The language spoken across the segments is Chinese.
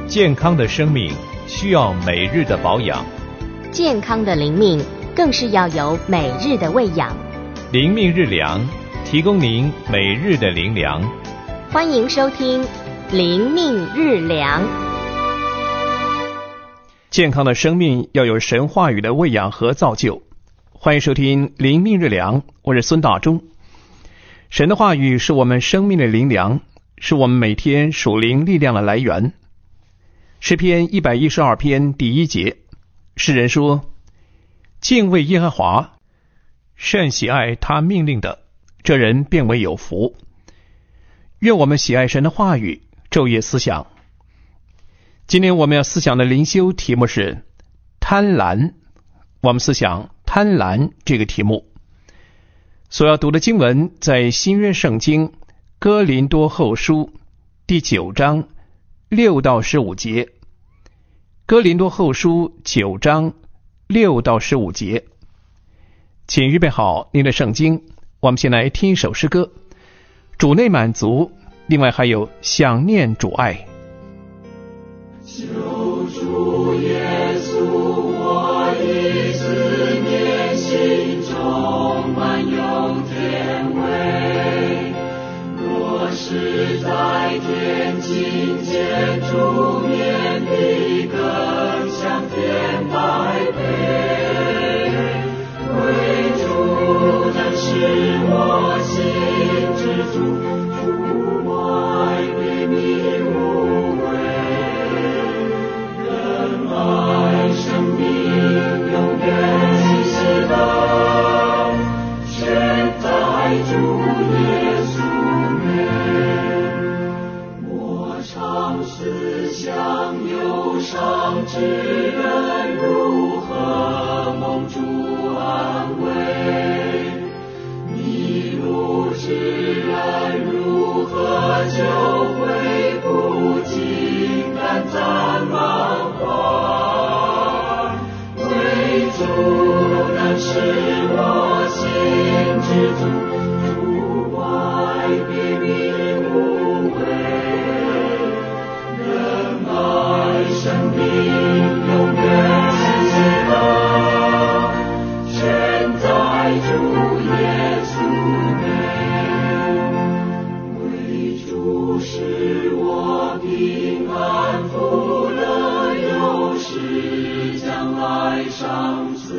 健康的生命需要每日的保养， 健康的灵命更是要有每日的喂养。 灵命日粮，提供您每日的灵粮。 欢迎收听灵命日粮。 健康的生命要有神话语的喂养和造就。欢迎收听灵命日粮，我是孙大中。神的话语是我们生命的灵粮，是我们每天属灵力量的来源。诗篇112篇第1节，诗人说：敬畏耶和华，甚喜爱他命令的，这人便为有福。愿我们喜爱神的话语，昼夜思想。今天我们要思想的灵修题目是贪婪。我们思想贪婪这个题目。所要读的经文在新约圣经哥林多后书第9章6到15节。哥林多后书9章6到15节。请预备好您的圣经，我们先来听一首诗歌，主内满足，另外还有想念主爱。 救主耶稣，我以思念心中满有天威。若是在天境见主面，必更向天百倍。为主能使我心知足，主爱别迷无畏。仁爱生命永远喜喜乐，全在主耶稣内。我常思想忧伤之人如何蒙主安慰，迷路之人如何救回，不禁感赞满怀。为主能使我心知足，主爱别迷无畏。仁爱生命永远喜喜乐，全在主耶稣内。为主使我平安福乐，有时将来赏赐。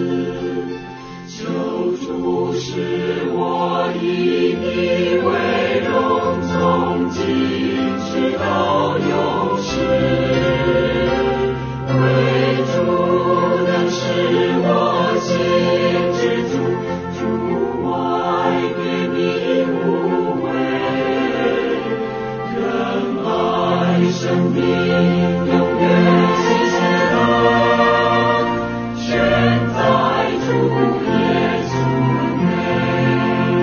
求主使我以你为荣，从今直到永世。为主能使我心知足，主爱别迷无畏。仁爱生命永远喜喜乐，全在主耶稣内。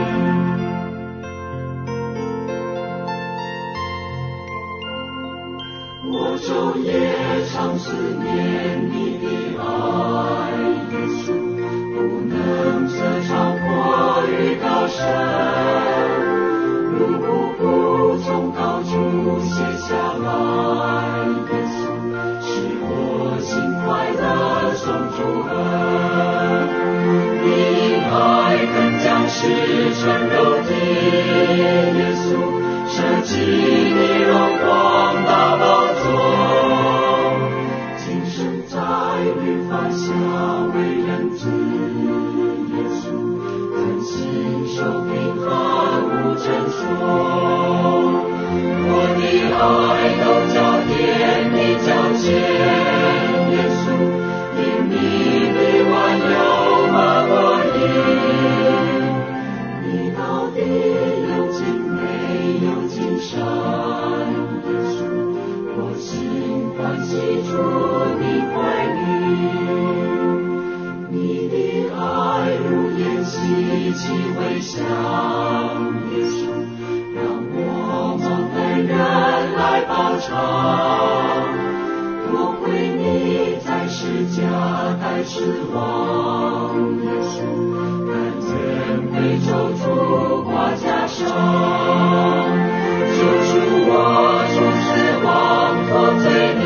我昼夜常思念你的爱，耶稣，不能遮长阔与高深。如瀑布从高处泻下来，耶稣，使我心快乐颂主恩。你爱更将世成肉体，耶稣，舍弃你荣光大宝座，今生在律法下为人子，耶稣，恳心受平安无争说。我的爱都叫天地交接，耶稣，因你的万有满我意。你到底有尽美有尽善，耶稣，我心欢喜住你怀里。你的爱如烟息气回响，耶稣，让我蒙恩人来报偿。多亏你在世家带失望，耶稣，甘愿被咒诅挂加上。救赎我从死亡脱罪孽，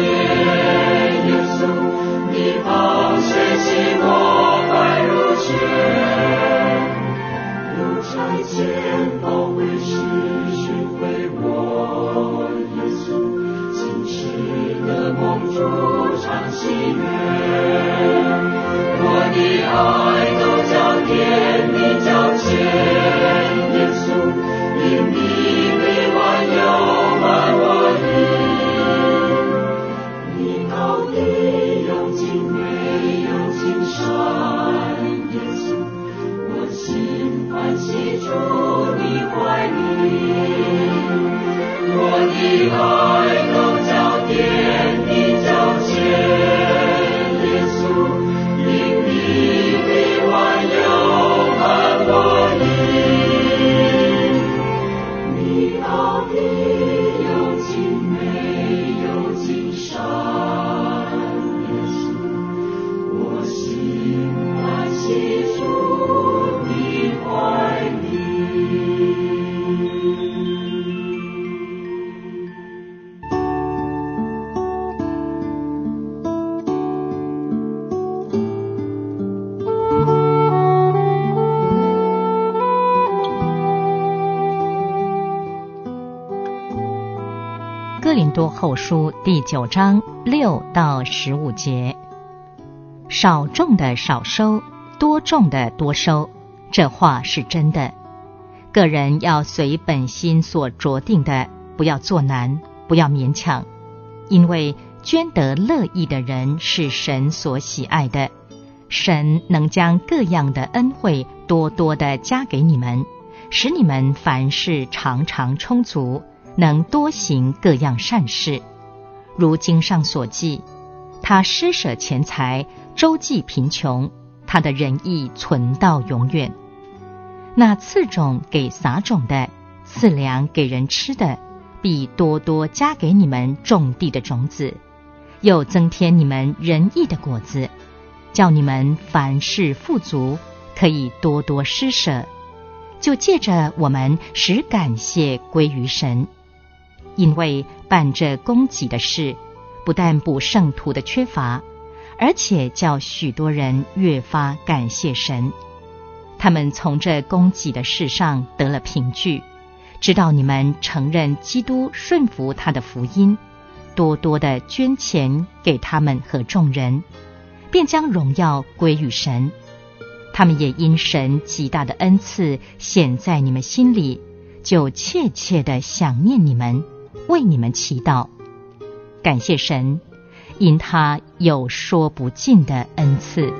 哥林多后书第9章6到15节，少种的少收，多种的多收，这话是真的。个人要随本心所酌定的，不要作难，不要勉强，因为捐得乐意的人是神所喜爱的。神能将各样的恩惠多多的加给你们，使你们凡事常常充足，能多行各样善事。如经上所记，他施舍钱财，周济贫穷，他的仁义存到永远。那赐种给撒种的，赐粮给人吃的，必多多加给你们种地的种子，又增添你们仁义的果子，叫你们凡事富足，可以多多施舍，就借着我们使感谢归于神。因为办这供给的事，不但补圣徒的缺乏，而且叫许多人越发感谢神。他们从这供给的事上得了凭据，知道你们承认基督，顺服他的福音，多多的捐钱给他们和众人，便将荣耀归于神。他们也因神极大的恩赐显在你们心里，就切切的想念你们，为你们祈祷。感谢神，因他有说不尽的恩赐。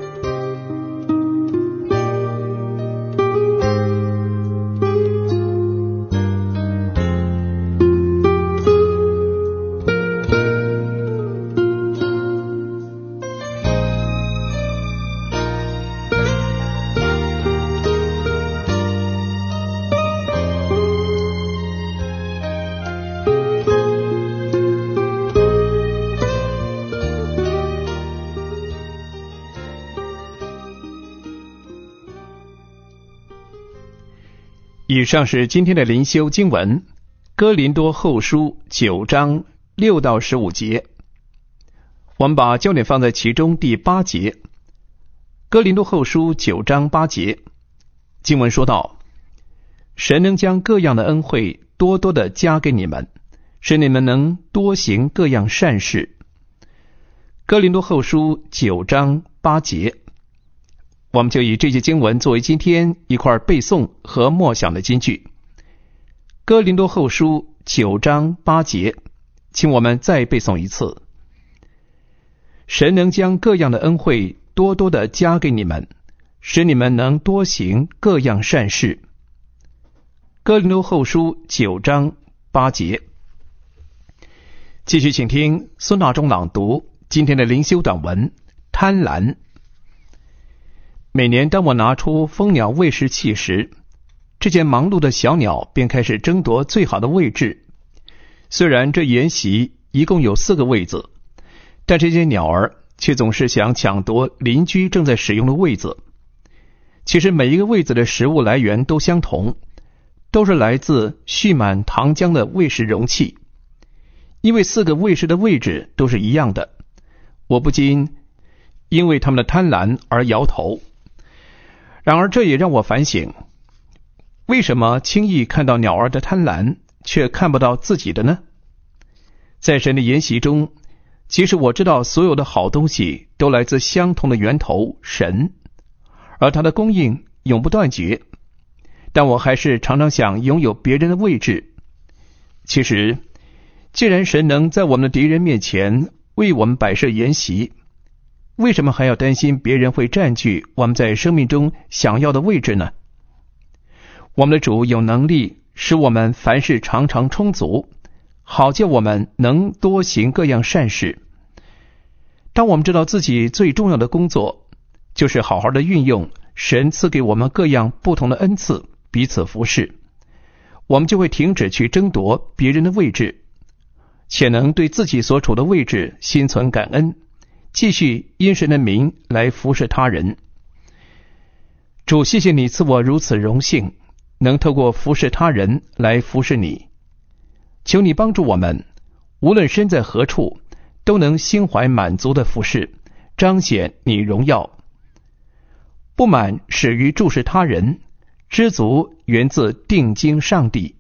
以上是今天的灵修经文，哥林多后书9章6到15节。我们把焦点放在其中第8节。哥林多后书9章8节，经文说道：神能将各样的恩惠多多的加给你们，使你们能多行各样善事。哥林多后书9章8节，我们就以这节经文作为今天一块背诵和默想的金句。哥林多后书9章8节，请我们再背诵一次。神能将各样的恩惠多多的加给你们，使你们能多行各样善事。哥林多后书9章8节。继续请听孙大中朗读今天的灵修短文贪婪。每年当我拿出蜂鸟喂食器时，这些忙碌的小鸟便开始争夺最好的位置。虽然这筵席一共有4个位子，但这些鸟儿却总是想抢夺邻居正在使用的位子。其实每一个位子的食物来源都相同，都是来自蓄满糖浆的喂食容器。因为4个喂食的位置都是一样的，我不禁因为他们的贪婪而摇头。然而这也让我反省，为什么轻易看到鸟儿的贪婪，却看不到自己的呢？在神的筵席中，其实我知道所有的好东西都来自相同的源头神，而他的供应永不断绝，但我还是常常想拥有别人的位置。其实既然神能在我们的敌人面前为我们摆设筵席，为什么还要担心别人会占据我们在生命中想要的位置呢？我们的主有能力使我们凡事常常充足， 好叫我们能多行各样善事。当我们知道自己最重要的工作就是好好的运用神赐给我们各样不同的恩赐，彼此服侍，我们就会停止去争夺别人的位置，且能对自己所处的位置心存感恩，继续因神的名来服侍他人。主，谢谢你赐我如此荣幸，能透过服侍他人来服侍你。求你帮助我们，无论身在何处，都能心怀满足的服侍，彰显你荣耀。不满始于注视他人，知足源自定睛上帝。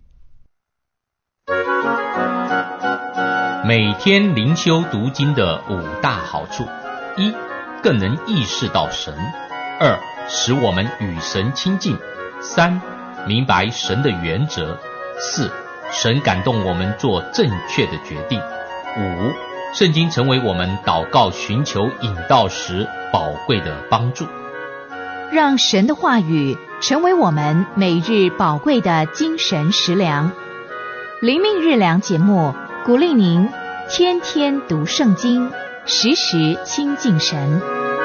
每天灵修读经的5大好处： 1. 更能意识到神； 2. 使我们与神亲近； 3. 明白神的原则； 4. 神感动我们做正确的决定； 5. 圣经成为我们祷告寻求引导时宝贵的帮助。 让神的话语成为我们每日宝贵的精神食粮。灵命日粮节目鼓励您天天读圣经，时时亲近神。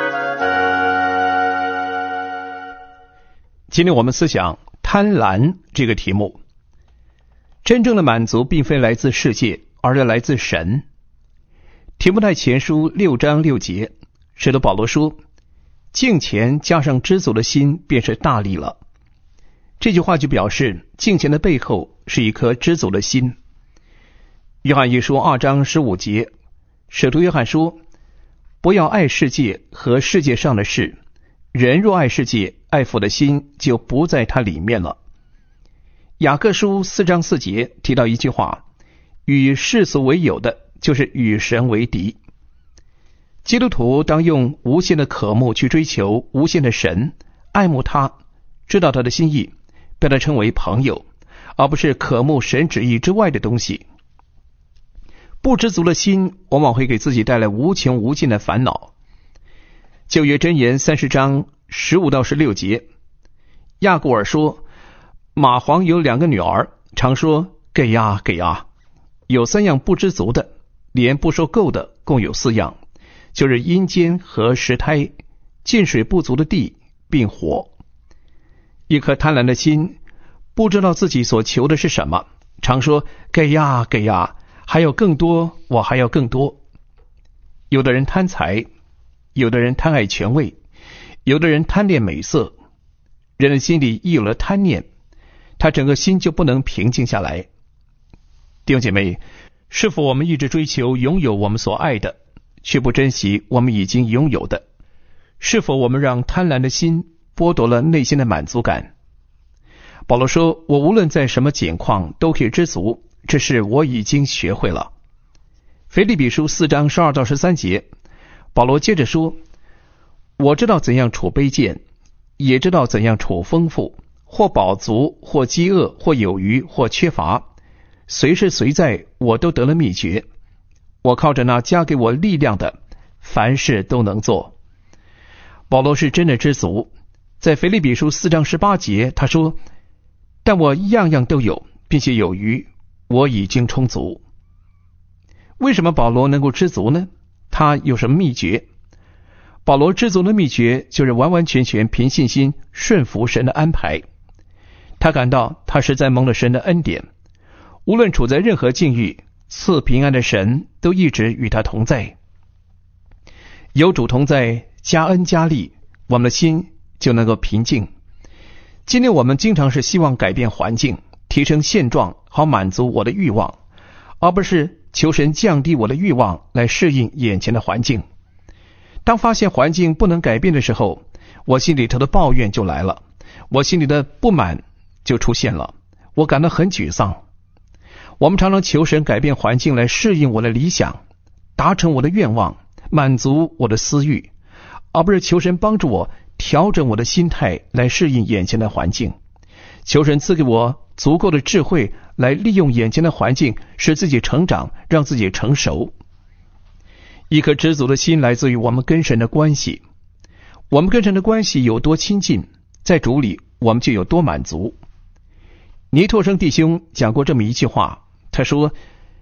今天我们思想贪婪这个题目。真正的满足并非来自世界，而是来自神。提摩太前书6章6节，使徒保罗说，敬虔加上知足的心便是大利了。这句话就表示敬虔的背后是一颗知足的心。约翰一书2章15节，使徒约翰说，不要爱世界和世界上的事，人若爱世界，爱父的心就不在他里面了。雅各书4章4节提到一句话，与世俗为友的，就是与神为敌。基督徒当用无限的渴慕去追求无限的神，爱慕他，知道他的心意，被他称为朋友，而不是渴慕神旨意之外的东西。不知足的心往往会给自己带来无穷无尽的烦恼。旧约箴言30章15到16节，亚古尔说，蚂蟥有2个女儿，常说给呀给呀。有3样不知足的，连不受够的共有4样，就是阴间和石胎，进水不足的地，并火。一颗贪婪的心，不知道自己所求的是什么，常说给呀给呀，还有更多，我还要更多。有的人贪财，有的人贪爱权位，有的人贪恋美色。人的心里一有了贪念，他整个心就不能平静下来。弟兄姐妹，是否我们一直追求拥有我们所爱的，却不珍惜我们已经拥有的？是否我们让贪婪的心剥夺了内心的满足感？保罗说，我无论在什么境况都可以知足，这是我已经学会了。腓立比书4章12到13节，保罗接着说，我知道怎样处卑贱，也知道怎样处丰富，或饱足，或饥饿，或有余，或缺乏，随时随在我都得了秘诀。我靠着那加给我力量的，凡事都能做。保罗是真的知足。在腓立比书4章18节他说，但我样样都有，并且有余，我已经充足。为什么保罗能够知足呢？他有什么秘诀？保罗知足的秘诀就是完完全全凭信心顺服神的安排。他感到他实在蒙了神的恩典，无论处在任何境遇，赐平安的神都一直与他同在。有主同在，加恩加力，我们的心就能够平静。今天我们经常是希望改变环境，提升现状，好满足我的欲望，而不是求神降低我的欲望来适应眼前的环境。当发现环境不能改变的时候，我心里头的抱怨就来了，我心里的不满就出现了，我感到很沮丧。我们常常求神改变环境来适应我的理想，达成我的愿望，满足我的私欲，而不是求神帮助我调整我的心态来适应眼前的环境。求神赐给我足够的智慧来利用眼前的环境，使自己成长，让自己成熟。一颗知足的心来自于我们跟神的关系。我们跟神的关系有多亲近，在主里我们就有多满足。尼托生弟兄讲过这么一句话，他说，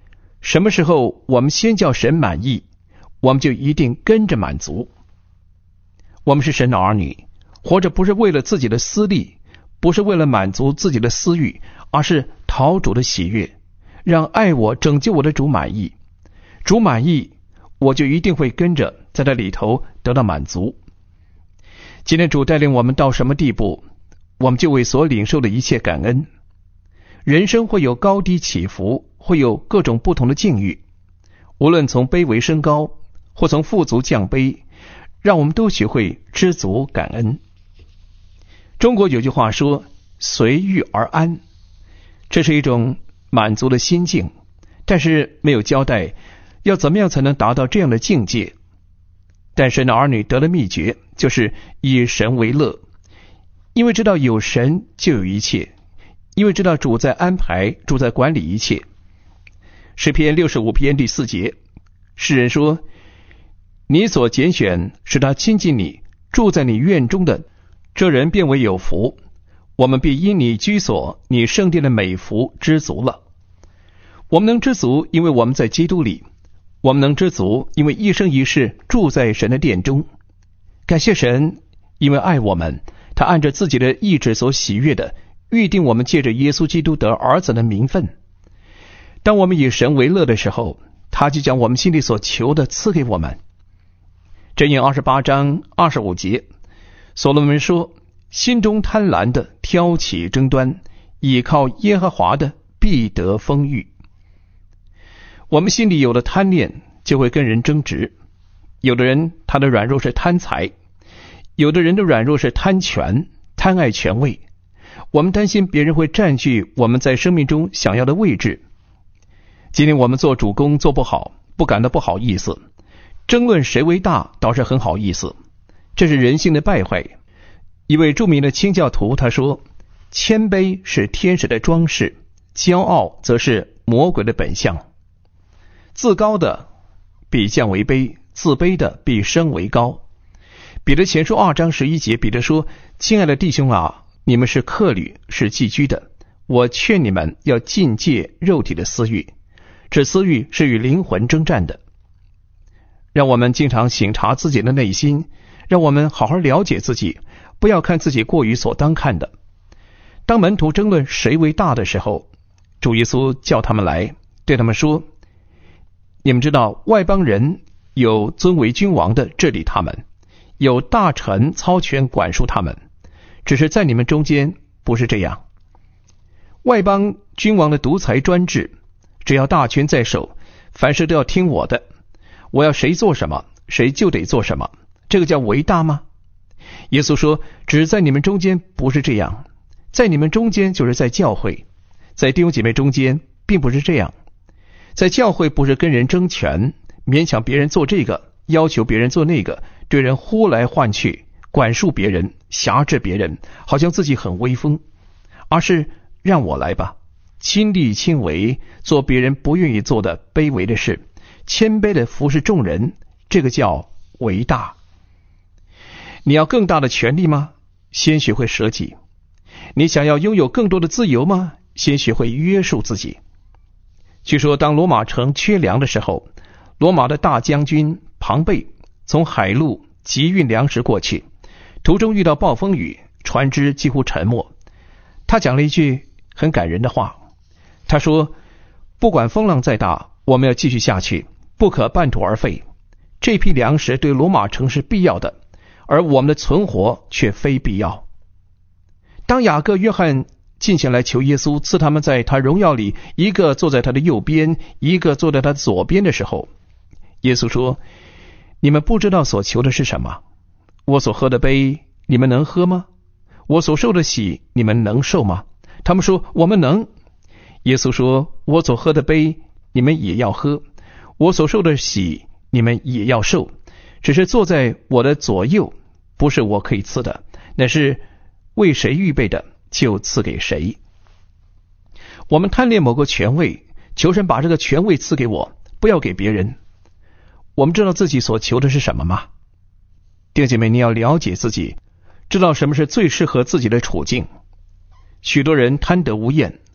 什么时候我们先叫神满意，我们就一定跟着满足。我们是神的儿女，活着不是为了自己的私利，不是为了满足自己的私欲，而是讨主的喜悦，让爱我拯救我的主满意。主满意，我就一定会跟着在这里头得到满足。今天主带领我们到什么地步，我们就为所领受的一切感恩。人生会有高低起伏，会有各种不同的境遇，无论从卑微升高，或从富足降卑，让我们都学会知足感恩。中国有句话说，随遇而安，这是一种满足的心境，但是没有交代要怎么样才能达到这样的境界。但神的儿女得了秘诀，就是以神为乐，因为知道有神就有一切，因为知道主在安排，主在管理一切。诗篇65篇第4节，诗人说，你所拣选使他亲近你，住在你院中的，这人便为有福。我们必因你居所，你圣殿的美福知足了。我们能知足，因为我们在基督里；我们能知足，因为一生一世住在神的殿中。感谢神，因为爱我们，他按着自己的意志所喜悦的，预定我们借着耶稣基督得儿子的名分。当我们以神为乐的时候，他就将我们心里所求的赐给我们。箴言28章25节，所罗门说，心中贪婪的挑起争端，倚靠耶和华的必得丰裕。我们心里有了贪念，就会跟人争执。有的人他的软弱是贪财，有的人的软弱是贪权，贪爱权位。我们担心别人会占据我们在生命中想要的位置。今天我们做主公做不好，不感到不好意思，争论谁为大倒是很好意思，这是人性的败坏。一位著名的清教徒他说，谦卑是天使的装饰，骄傲则是魔鬼的本相。自高的必降为卑，自卑的必升为高。彼得前书2章11节，彼得说，亲爱的弟兄啊，你们是客旅，是寄居的，我劝你们要禁戒肉体的私欲，这私欲是与灵魂征战的。让我们经常省察自己的内心，让我们好好了解自己，不要看自己过于所当看的。当门徒争论谁为大的时候，主耶稣叫他们来，对他们说，你们知道外邦人有尊为君王的治理他们，有大臣操权管束他们，只是在你们中间不是这样。外邦君王的独裁专制，只要大权在手，凡事都要听我的，我要谁做什么谁就得做什么，这个叫为大吗？耶稣说，只在你们中间不是这样，在你们中间就是在教会，在弟兄姐妹中间并不是这样。在教会不是跟人争权，勉强别人做这个，要求别人做那个，对人呼来唤去，管束别人，辖制别人，好像自己很威风，而是让我来吧，亲力亲为，做别人不愿意做的卑微的事，谦卑的服侍众人，这个叫为大。你要更大的权利吗？先学会舍己。你想要拥有更多的自由吗？先学会约束自己。据说当罗马城缺粮的时候，罗马的大将军庞贝从海路急运粮食过去，途中遇到暴风雨，船只几乎沉没。他讲了一句很感人的话，他说，不管风浪再大，我们要继续下去，不可半途而废。这批粮食对罗马城是必要的，而我们的存活却非必要。当雅各约翰进前来求耶稣赐他们在他荣耀里，一个坐在他的右边，一个坐在他左边的时候，耶稣说，你们不知道所求的是什么。我所喝的杯，你们能喝吗？我所受的洗，你们能受吗？他们说，我们能。耶稣说，我所喝的杯，你们也要喝，我所受的洗，你们也要受，只是坐在我的左右，不是我可以赐的，乃是为谁预备的，就赐给谁。我们贪恋某个权位，求神把这个权位赐给我，不要给别人。我们知道自己所求的是什么吗？弟兄姐妹，你要了解自己，知道什么是最适合自己的处境。许多人贪得无厌，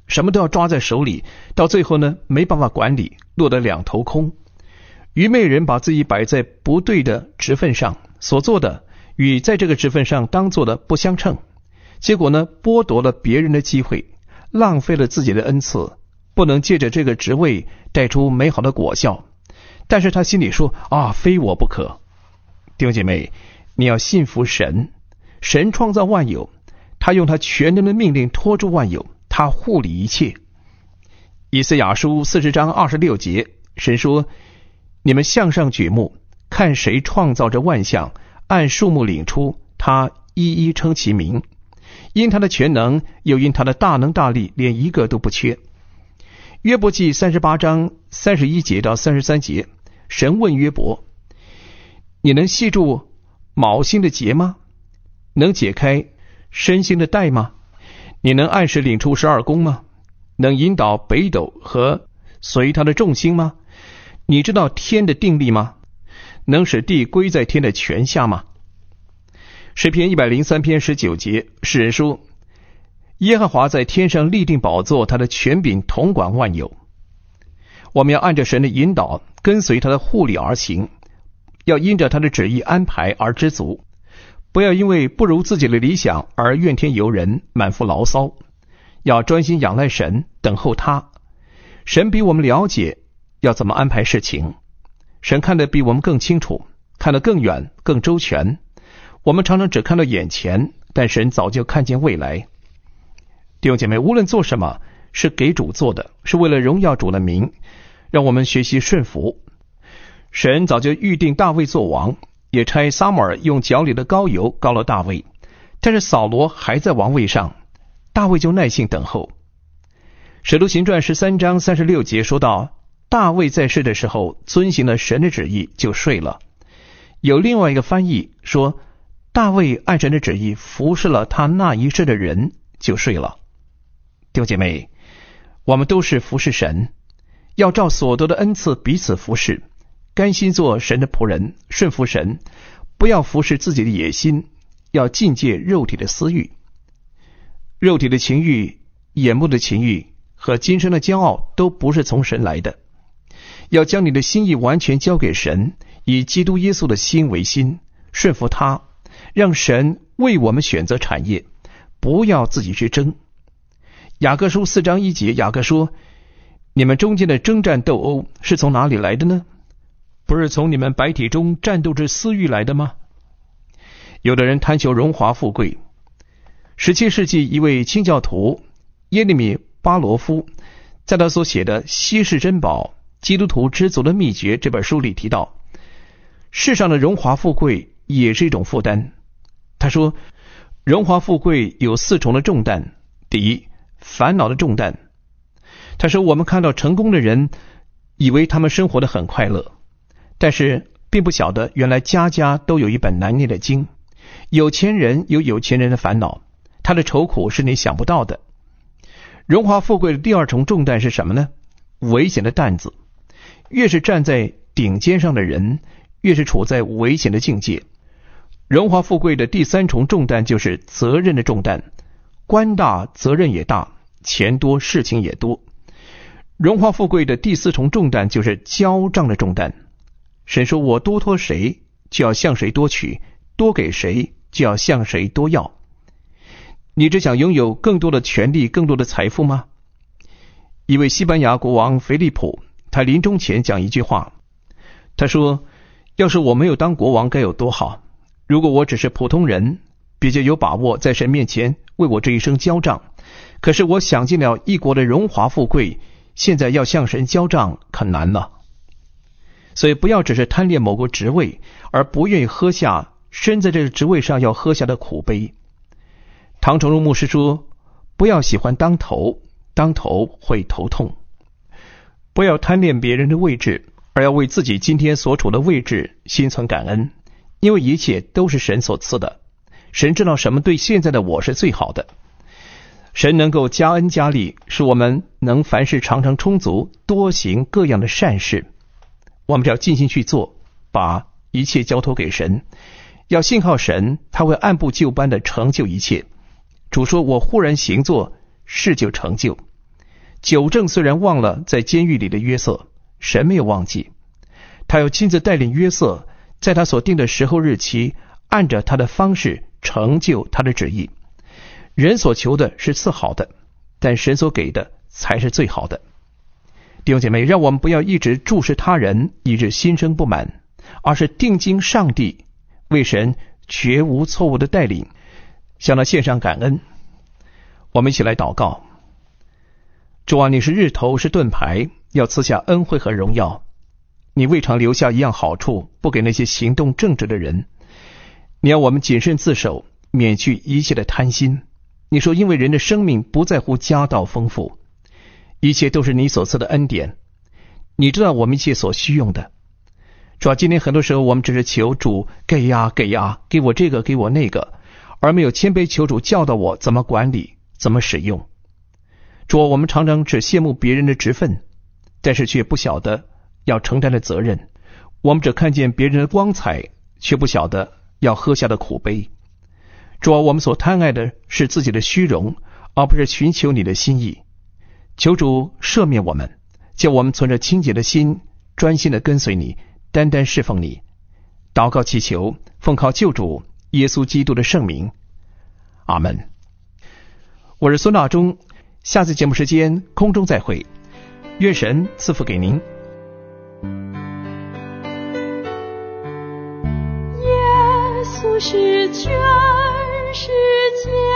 什么都要抓在手里，到最后呢，没办法管理，落得两头空。愚昧人把自己摆在不对的职分上，所做的与在这个职分上当做的不相称，结果呢，剥夺了别人的机会，浪费了自己的恩赐，不能借着这个职位带出美好的果效。但是他心里说啊，非我不可。弟兄姐妹，你要信服神，神创造万有，他用他全能的命令托住万有，他护理一切。以赛亚书40章26节，神说，你们向上举目，看谁创造着万象，按数目领出，他一一称其名，因他的全能，又因他的大能大力，连一个都不缺。约伯记38章31节到33节，神问约伯，你能系住卯星的结吗？能解开申星的带吗？你能按时领出12宫吗？能引导北斗和随他的众星吗？你知道天的定力吗？能使地归在天的权下吗？诗篇103篇19节，诗人说，耶和华在天上立定宝座，他的权柄统管万有。我们要按着神的引导，跟随他的护理而行，要因着他的旨意安排而知足，不要因为不如自己的理想而怨天尤人，满腹牢骚，要专心仰赖神，等候他。神比我们了解要怎么安排事情，神看得比我们更清楚，看得更远更周全。我们常常只看到眼前，但神早就看见未来。弟兄姐妹，无论做什么，是给主做的，是为了荣耀主的名，让我们学习顺服。神早就预定大卫做王，也差撒母耳用脚里的膏油膏了大卫，但是扫罗还在王位上，大卫就耐心等候。使徒行传13章36节说到，大卫在世的时候遵行了神的旨意，就睡了。有另外一个翻译说，大卫按神的旨意服侍了他那一世的人，就睡了。弟兄姐妹，我们都是服侍神，要照所得的恩赐彼此服侍，甘心做神的仆人，顺服神，不要服侍自己的野心，要禁戒肉体的私欲。肉体的情欲、眼目的情欲和今生的骄傲都不是从神来的。要将你的心意完全交给神，以基督耶稣的心为心，顺服他，让神为我们选择产业，不要自己去争。雅各书4章1节，雅各说，你们中间的征战斗殴是从哪里来的呢？不是从你们百体中战斗之私欲来的吗？有的人贪求荣华富贵。17世纪一位清教徒耶利米巴罗夫在他所写的《稀世珍宝：基督徒知足的秘诀》这本书里提到，世上的荣华富贵也是一种负担。他说，荣华富贵有4重的重担。第一，烦恼的重担。他说，我们看到成功的人，以为他们生活得很快乐，但是并不晓得原来家家都有一本难念的经。有钱人有有钱人的烦恼，他的愁苦是你想不到的。荣华富贵的第2重重担是什么呢？危险的担子。越是站在顶尖上的人，越是处在危险的境界。荣华富贵的第3重重担就是责任的重担。官大责任也大，钱多事情也多。荣华富贵的第4重重担就是交账的重担。神说，我多托谁，就要向谁多取，多给谁，就要向谁多要。你只想拥有更多的权利，更多的财富吗？一位西班牙国王腓利普，他临终前讲一句话，他说，要是我没有当国王该有多好，如果我只是普通人，比较有把握在神面前为我这一生交账，可是我享尽了一国的荣华富贵，现在要向神交账可难了。所以不要只是贪恋某个职位，而不愿意喝下身在这个职位上要喝下的苦杯。唐崇荣牧师说，不要喜欢当头，当头会头痛。不要贪恋别人的位置，而要为自己今天所处的位置心存感恩，因为一切都是神所赐的。神知道什么对现在的我是最好的。神能够加恩加力，使我们能凡事常常充足，多行各样的善事。我们只要尽心去做，把一切交托给神，要信靠神，他会按部就班的成就一切。主说，我忽然行作，事就成就。 九正虽然忘了在监狱里的约瑟，神没有忘记，他要亲自带领约瑟，在他所定的时候日期，按着他的方式成就他的旨意。人所求的是次好的，但神所给的才是最好的。弟兄姐妹，让我们不要一直注视他人，以致心生不满，而是定睛上帝，为神绝无错误的带领，向他献上感恩。我们一起来祷告。主啊，你是日头，是盾牌，要赐下恩惠和荣耀。你未尝留下一样好处，不给那些行动正直的人。你要我们谨慎自守，免去一切的贪心。你说，因为人的生命不在乎家道丰富，一切都是你所赐的恩典。你知道我们一切所需用的。主啊，今天很多时候我们只是求主给呀给呀，给我这个给我那个，而没有谦卑求主教导我怎么管理，怎么使用。主啊，我们常常只羡慕别人的职分，但是却不晓得要承担的责任。我们只看见别人的光彩，却不晓得要喝下的苦杯。主啊，我们所贪爱的是自己的虚荣，而不是寻求你的心意。求主赦免我们，叫我们存着清洁的心，专心的跟随你，单单侍奉你。祷告祈求，奉靠救主耶稣基督的圣名，阿们。我是孙大中，下次节目时间空中再会，愿神赐福给您。 耶稣是全世界